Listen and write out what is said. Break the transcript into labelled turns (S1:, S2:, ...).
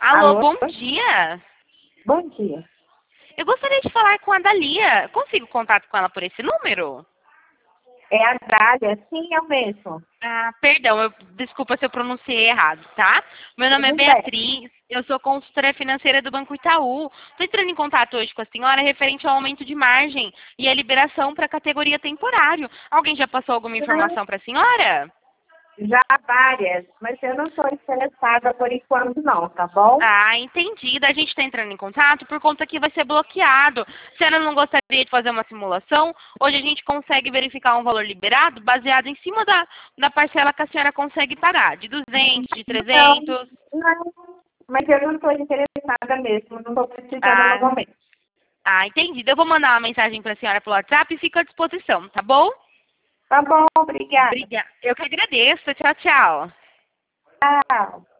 S1: Alô,
S2: Alô?
S1: bom dia.
S2: Bom dia.
S1: Eu gostaria de falar com a Dalia. Consigo contato com ela por esse número?
S2: É a Dália? Sim, eu mesmo.
S1: Ah, perdão, desculpa se eu pronunciei errado, tá? Meu nome é
S2: Tudo bem.
S1: Beatriz, eu sou consultora financeira do Banco Itaú. Estou entrando em contato hoje com a senhora referente ao aumento de margem e a liberação para a categoria temporário. Alguém já passou alguma informação para a senhora?
S2: Já várias, mas eu não estou interessada por enquanto não, tá bom?
S1: Ah, entendi. A gente está entrando em contato por conta que vai ser bloqueado. Se ela não gostaria de fazer uma simulação, hoje a gente consegue verificar um valor liberado baseado em cima da parcela que a senhora consegue pagar, de 200, de
S2: Não,
S1: 300.
S2: não, mas eu não estou interessada mesmo, não estou precisando no
S1: Ah,
S2: momento.
S1: entendi. Eu vou mandar uma mensagem para a senhora pelo WhatsApp e fico à disposição, tá bom?
S2: Tá bom, obrigada.
S1: Obrigada. Eu que agradeço. Tchau, tchau.
S2: Tchau.